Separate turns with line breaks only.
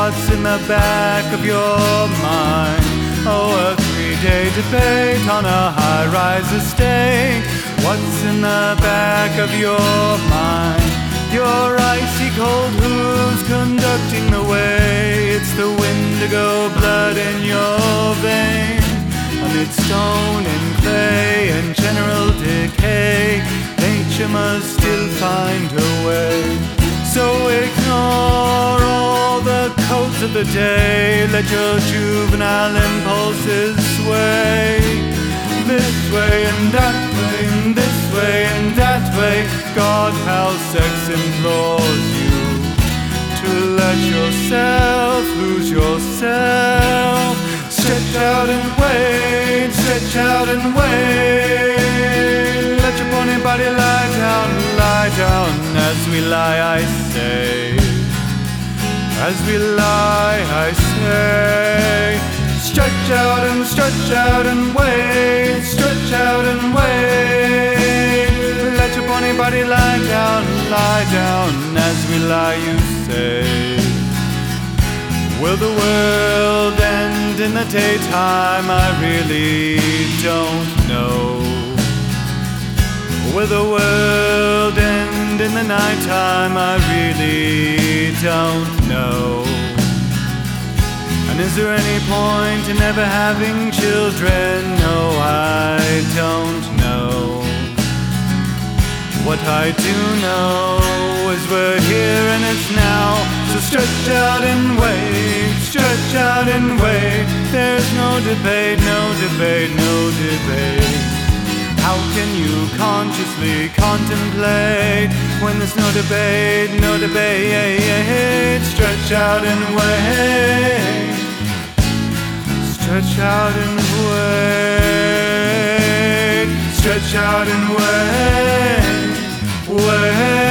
what's in the back of your mind. Oh, a 3-day debate on a high-rise estate. What's in the back of your mind? Your icy cold hooves conducting the way. It's the Wendigo blood in your veins. Amid stone and clay and general decay, nature must still find her way. So ignore all the codes of the day. Let your juvenile impulses sway. This way and that way, and this way and that way. God, how sex implores you to let yourself lose yourself. Stretch out and wait, stretch out and wait. Let your bony body lie down as we lie, I say. As we lie, I say. Stretch out and wait, stretch out and wait. Let your bony body lie down as we lie, you say. Will the world end in the daytime? I really don't know. Will the world end in the nighttime? I really don't know. And is there any point in ever having children? No, I don't know. What I do know is we're here and it's now. So stretch out and wait, stretch out and wait. There's no debate, no debate, no debate. How can you consciously contemplate when there's no debate, no debate? Stretch out and wait, stretch out and wait, stretch out and wait, wait.